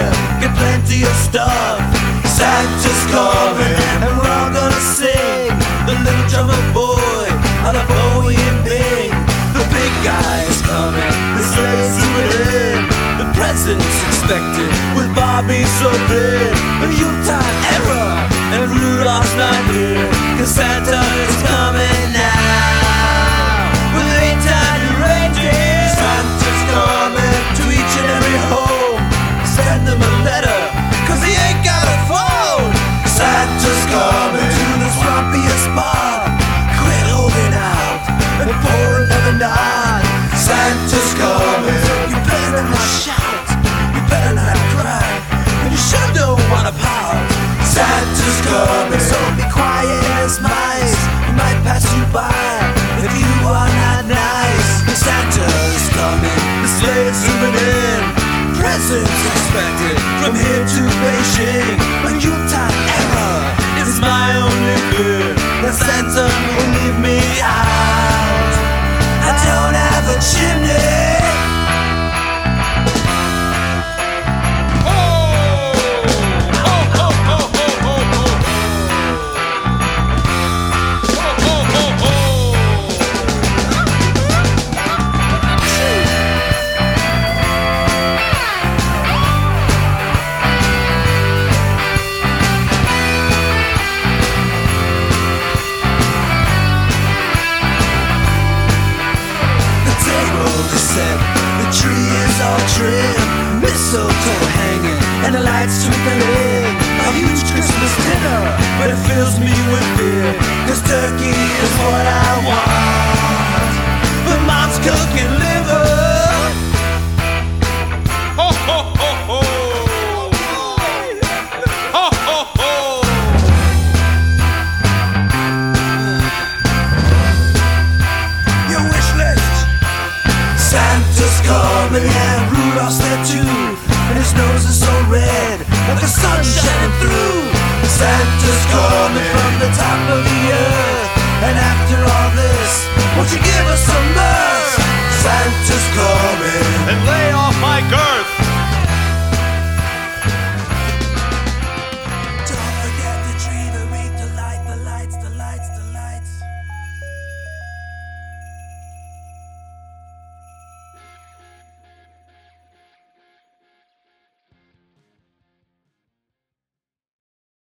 beer, get plenty of stuff. Santa's coming, and we're all gonna sing. The little drummer boy, on a Bowie and Bing. The big guy is coming, the sleigh's zooming in. The presents expected, with Bobby so big. A Yuletide error, and Rudolph's not here. 'Cause Santa is coming now, with 8 tiny reindeer. Santa's coming to each and every home. Send them a letter, 'cause he ain't got a phone. Santa's coming to the swampiest spot. Quit holding out and pour another knot. Santa's coming, you better not shout, you better not cry, and you sure don't wanna pout. Santa's coming, so be quiet as mice. He might pass you by if you are not nice. Santa's coming, the sleigh's zooming in. Presents expected from here to Beijing. A Yuletide error is my only fear, that Santa will leave me out. I don't have a chimney. The tree is all trimmed, mistletoe hanging, and the lights twinkling. A huge Christmas dinner, but it fills me with fear, 'cause turkey is what I want. But mom's cooking liver. Ho ho ho ho. Ho ho ho. Your wish list. Santa's coming, and Rudolph's there too, and his nose is so red, like the sun's shining through. Santa's coming from the top of the earth, and after all this, won't you give us some mirth? Santa's coming, and lay